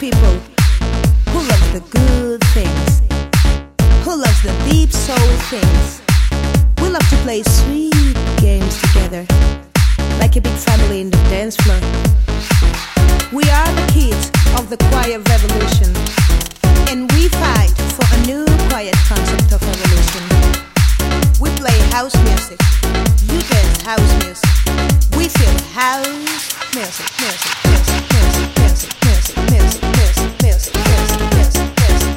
people who loves the good things, who loves the deep soul things. We love to play sweet games together, like a big family in the dance floor. We are the kids of the quiet revolution, and we fight for a new quiet concept of revolution. We play house music, you dance house music. We feel house music, music, music, music, music, music, music, music, music, music, music, music.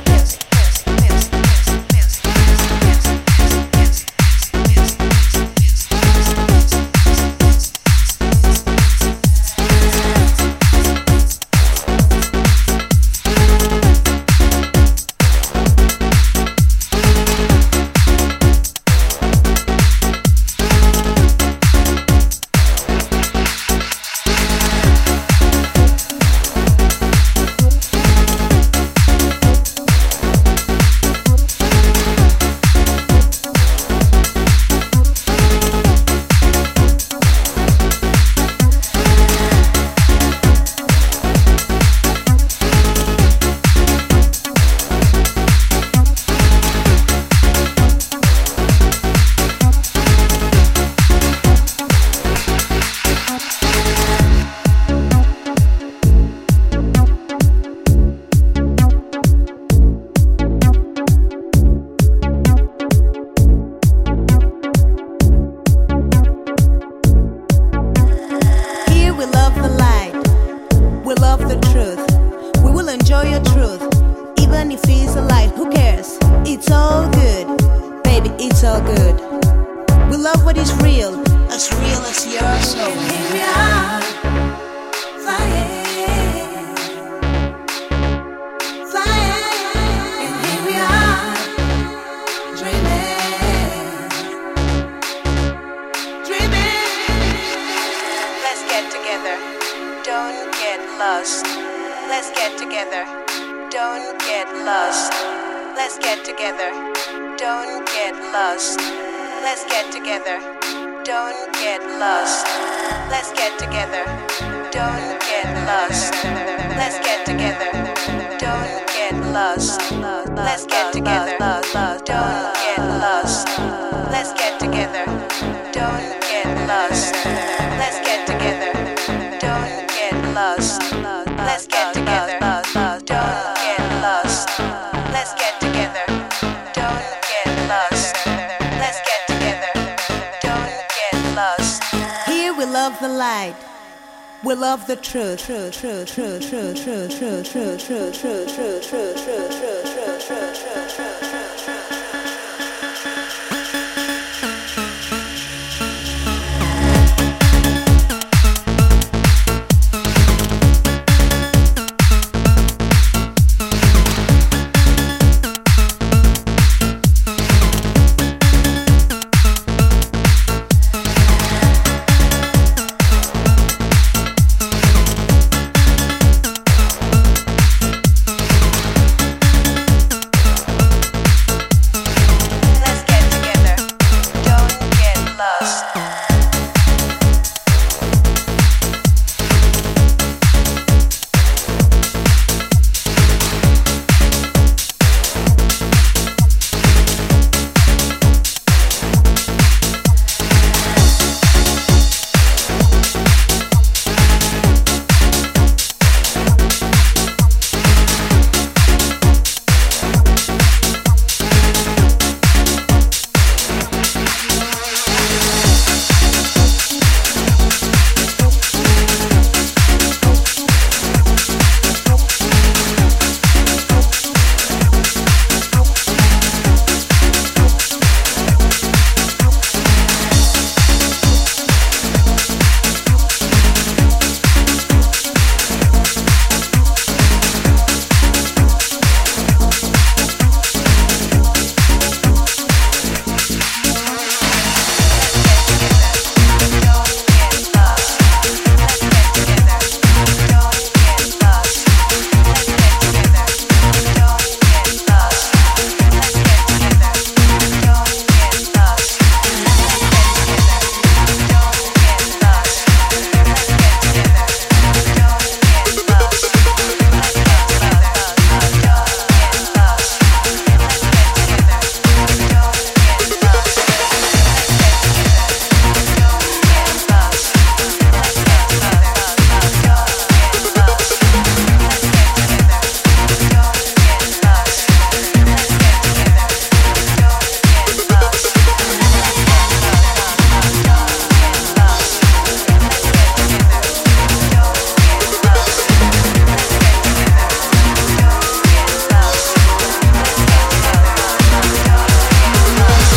We love the truth, truth, truth, truth, truth, truth, truth, truth, truth, truth, truth, truth, truth, truth, truth, truth, truth, truth.